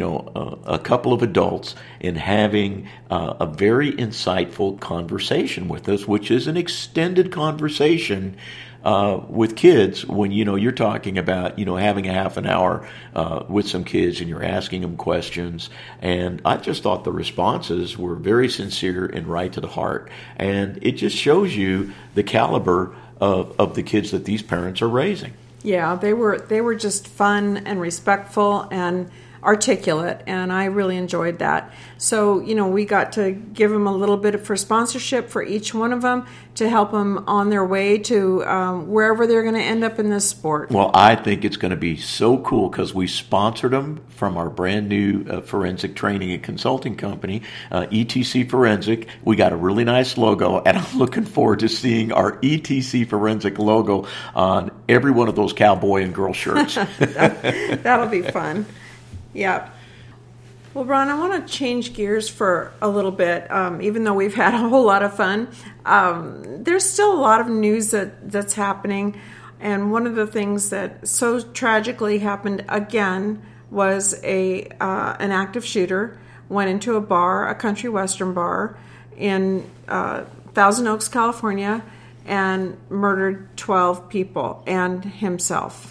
a couple of adults in having a very insightful conversation with us, which is an extended conversation with kids when, you're talking about, having a half an hour with some kids and you're asking them questions. And I just thought the responses were very sincere and right to the heart. And it just shows you the caliber of the kids that these parents are raising. Yeah, they were just fun and respectful and articulate, and I really enjoyed that. So, we got to give them a little bit for sponsorship for each one of them to help them on their way to wherever they're going to end up in this sport. Well, I think it's going to be so cool because we sponsored them from our brand new forensic training and consulting company, ETC Forensic. We got a really nice logo, and I'm looking forward to seeing our ETC Forensic logo on every one of those cowboy and girl shirts. That'll be fun. Yeah. Well, Ron, I want to change gears for a little bit. Even though we've had a whole lot of fun, there's still a lot of news that's happening. And one of the things that so tragically happened again was an active shooter went into a bar, a country western bar in Thousand Oaks, California, and murdered 12 people and himself.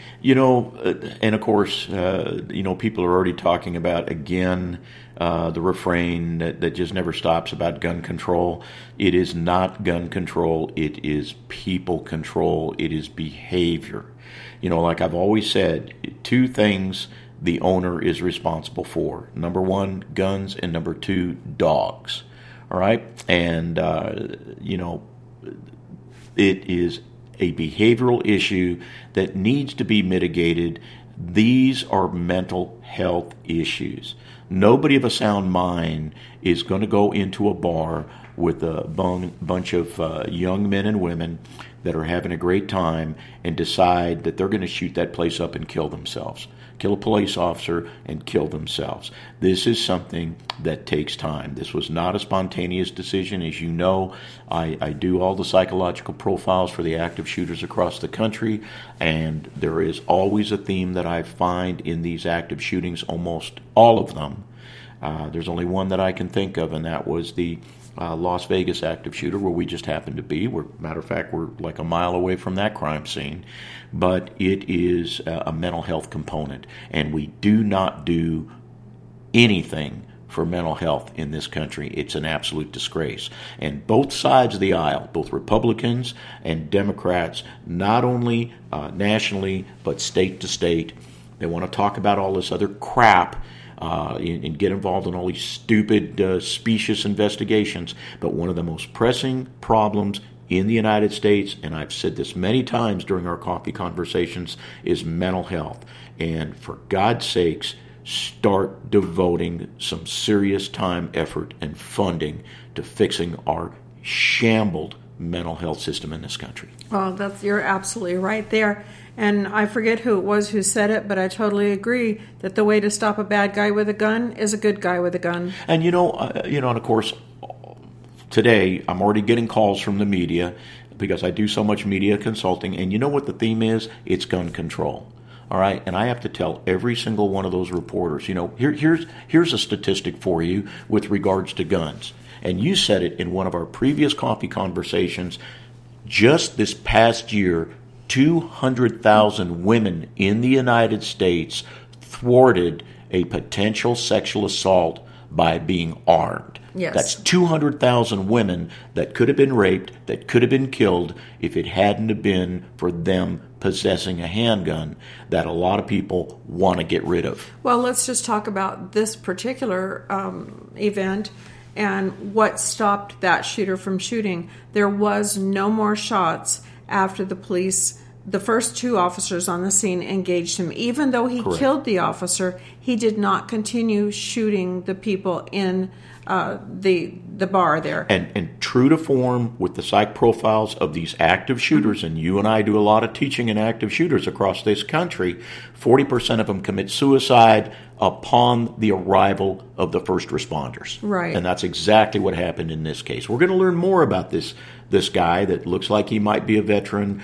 And of course, people are already talking about, again, the refrain that just never stops about gun control. It is not gun control. It is people control. It is behavior. Like I've always said, 2 things the owner is responsible for. Number 1, guns, and number 2, dogs. All right? And, it is a behavioral issue that needs to be mitigated. These are mental health issues. Nobody of a sound mind is going to go into a bar with a bunch of young men and women that are having a great time and decide that they're going to shoot that place up and kill themselves. Kill a police officer and kill themselves. This is something that takes time. This was not a spontaneous decision. As you know, I do all the psychological profiles for the active shooters across the country, and there is always a theme that I find in these active shootings, almost all of them. There's only one that I can think of, and that was the Las Vegas active shooter, where we just happened to be. Matter of fact, we're like a mile away from that crime scene. But it is a mental health component, and we do not do anything for mental health in this country. It's an absolute disgrace. And both sides of the aisle, both Republicans and Democrats, not only nationally, but state to state, they want to talk about all this other crap and get involved in all these stupid, specious investigations. But one of the most pressing problems in the United States, and I've said this many times during our coffee conversations, is mental health. And for God's sakes, start devoting some serious time, effort, and funding to fixing our shambled mental health system in this country. Well, you're absolutely right there. And I forget who it was who said it, but I totally agree that the way to stop a bad guy with a gun is a good guy with a gun. And and of course, today I'm already getting calls from the media because I do so much media consulting. And you know what the theme is? It's gun control. All right, and I have to tell every single one of those reporters, here's a statistic for you with regards to guns. And you said it in one of our previous coffee conversations. Just this past year, 200,000 women in the United States thwarted a potential sexual assault by being armed. Yes. That's 200,000 women that could have been raped, that could have been killed if it hadn't have been for them possessing a handgun that a lot of people want to get rid of. Well, let's just talk about this particular event and what stopped that shooter from shooting. There was no more shots after the first two officers on the scene engaged him. Even though he Correct. killed the officer, he did not continue shooting the people in the bar there. And true to form with the psych profiles of these active shooters, and you and I do a lot of teaching in active shooters across this country, 40% of them commit suicide upon the arrival of the first responders. Right. And that's exactly what happened in this case. We're going to learn more about this guy that looks like he might be a veteran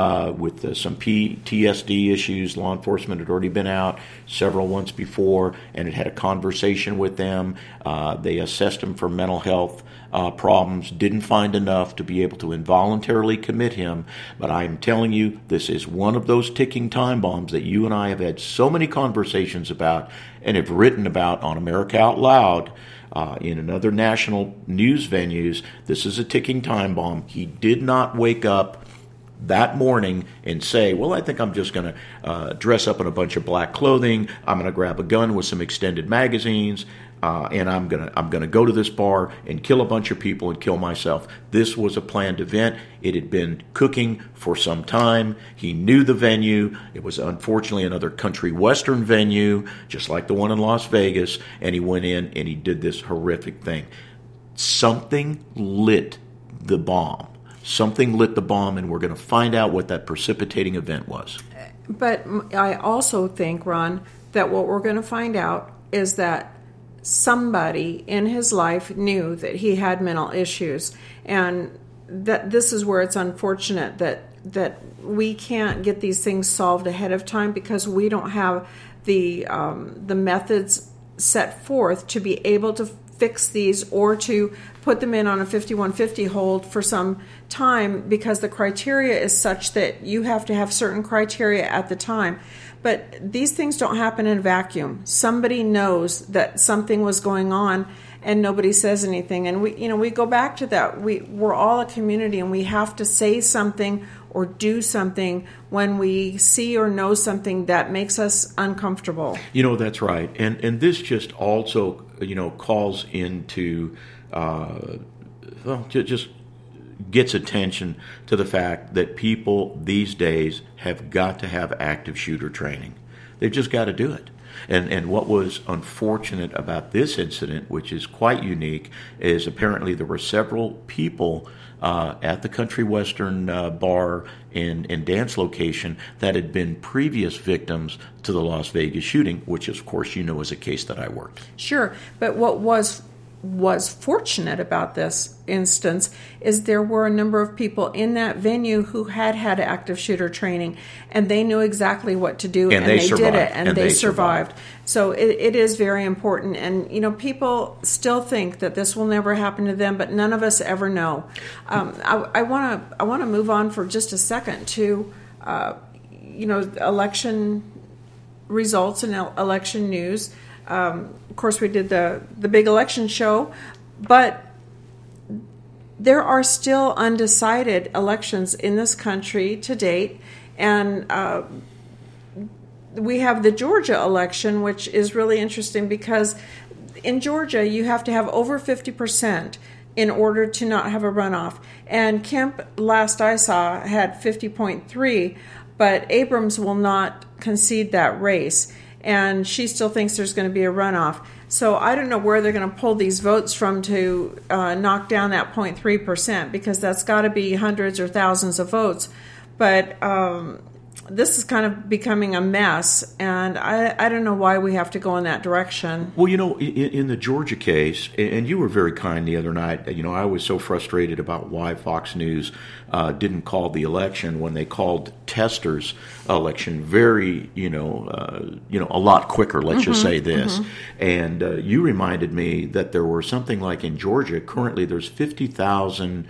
with some PTSD issues. Law enforcement had already been out several months before and had had a conversation with them. They assessed him for mental health problems, didn't find enough to be able to involuntarily commit him. But I'm telling you, this is one of those ticking time bombs that you and I have had so many conversations about and have written about on America Out Loud in another national news venues. This is a ticking time bomb. He did not wake up that morning and say, well, I think I'm just going to dress up in a bunch of black clothing. I'm going to grab a gun with some extended magazines. And I'm gonna go to this bar and kill a bunch of people and kill myself. This was a planned event. It had been cooking for some time. He knew the venue. It was unfortunately another country western venue, just like the one in Las Vegas. And he went in and he did this horrific thing. Something lit the bomb. Something lit the bomb, and we're going to find out what that precipitating event was. But I also think, Ron, that what we're going to find out is that somebody in his life knew that he had mental issues, and that this is where it's unfortunate that we can't get these things solved ahead of time because we don't have the methods set forth to be able to fix these or to put them in on a 5150 hold for some time, because the criteria is such that you have to have certain criteria at the time. But these things don't happen in a vacuum. Somebody knows that something was going on and nobody says anything. And we go back to that. We're all a community, and we have to say something or do something when we see or know something that makes us uncomfortable. That's right. And this just also, calls into, just gets attention to the fact that people these days have got to have active shooter training. They've just got to do it. And what was unfortunate about this incident, which is quite unique, is apparently there were several people at the country western bar and dance location that had been previous victims to the Las Vegas shooting, which, of course, is a case that I worked. Sure, but what was fortunate about this instance is there were a number of people in that venue who had active shooter training, and they knew exactly what to do, and they did it, and they survived. So it is very important, and people still think that this will never happen to them, but none of us ever know. I want to move on for just a second to election results and election news. Of course, we did the big election show, but there are still undecided elections in this country to date, and we have the Georgia election, which is really interesting because in Georgia you have to have over 50% in order to not have a runoff. And Kemp, last I saw, had 50.3, but Abrams will not concede that race. And she still thinks there's going to be a runoff. So I don't know where they're going to pull these votes from to knock down that 0.3%, because that's got to be hundreds or thousands of votes. But this is kind of becoming a mess, and I don't know why we have to go in that direction. Well, in the Georgia case, and you were very kind the other night, I was so frustrated about why Fox News didn't call the election when they called Tester's election very, a lot quicker, let's just say this. And you reminded me that there were something like in Georgia, currently there's 50,000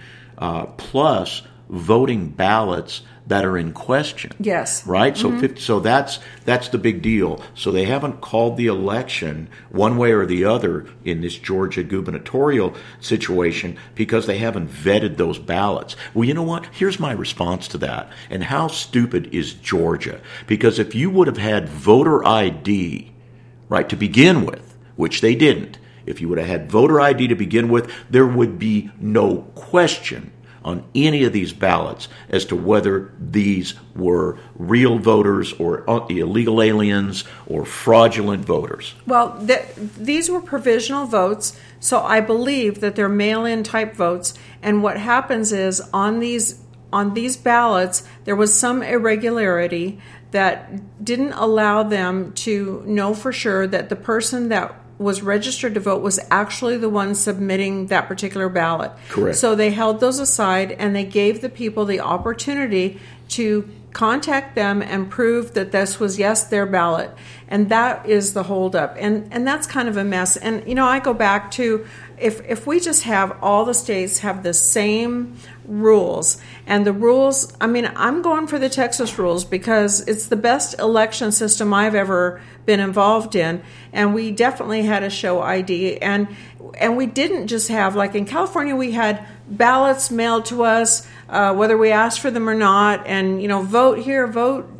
plus voting ballots that are in question. Yes. Right? So that's the big deal. So they haven't called the election one way or the other in this Georgia gubernatorial situation because they haven't vetted those ballots. Well, you know what? Here's my response to that. And how stupid is Georgia? Because if you would have had voter ID, right, to begin with, which they didn't, if you would have had voter ID to begin with, there would be no question on any of these ballots as to whether these were real voters or illegal aliens or fraudulent voters. Well, these were provisional votes, so I believe that they're mail-in type votes. And what happens is on these ballots, there was some irregularity that didn't allow them to know for sure that the person that was registered to vote was actually the one submitting that particular ballot. Correct. So they held those aside, and they gave the people the opportunity to contact them and prove that this was, yes, their ballot. And that is the holdup. And that's kind of a mess. And, I go back to if we just have all the states have the same rules, and the rules, I'm going for the Texas rules because it's the best election system I've ever been involved in, and we definitely had a show ID, and we didn't just have, like in California, we had ballots mailed to us, whether we asked for them or not, and vote here, vote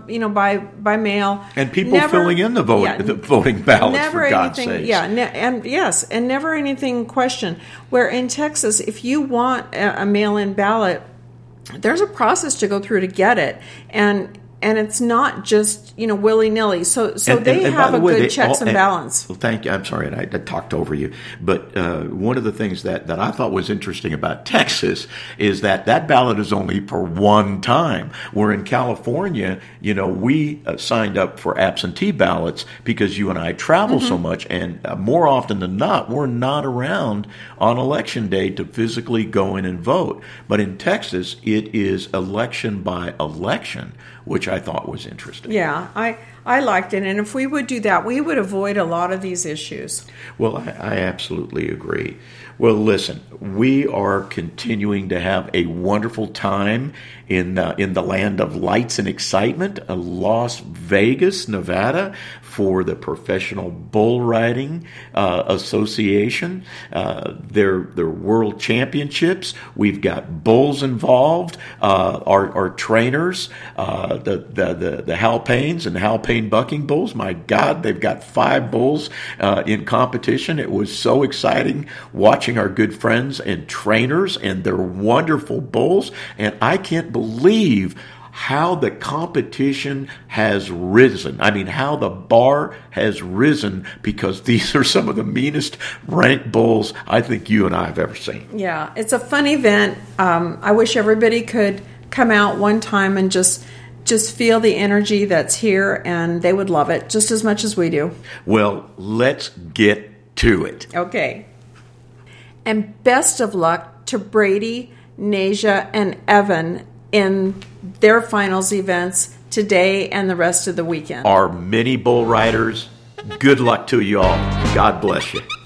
by mail, and people filling in the voting ballots, for God's sakes. And never anything questioned. Where in Texas, if you want a mail-in ballot, there's a process to go through to get it, and it's not just willy-nilly. So they have a good checks and balance. Well, thank you. I'm sorry I talked over you, but one of the things that I thought was interesting about Texas is that ballot is only for one time. Where in California, we signed up for absentee ballots because you and I travel so much, and more often than not, we're not around on election day to physically go in and vote. But in Texas, it is election by election, which I thought was interesting. Yeah, I liked it. And if we would do that, we would avoid a lot of these issues. Well, I absolutely agree. Well, listen, we are continuing to have a wonderful time in the land of lights and excitement, Las Vegas, Nevada, for the Professional Bull Riding Association. Their World Championships. We've got bulls involved. Our trainers, the Hal Paynes and the Hal Payne Bucking Bulls. My God, they've got 5 bulls in competition. It was so exciting watching our good friends and trainers and their wonderful bulls. And I can't believe how the competition has risen. How the bar has risen, because these are some of the meanest ranked bulls I think you and I have ever seen. Yeah, it's a fun event. I wish everybody could come out one time and just feel the energy that's here, and they would love it just as much as we do. Well, let's get to it. Okay. And best of luck to Brady, Nasia, and Evan in their finals events today and the rest of the weekend. Our mini bull riders, good luck to you all. God bless you.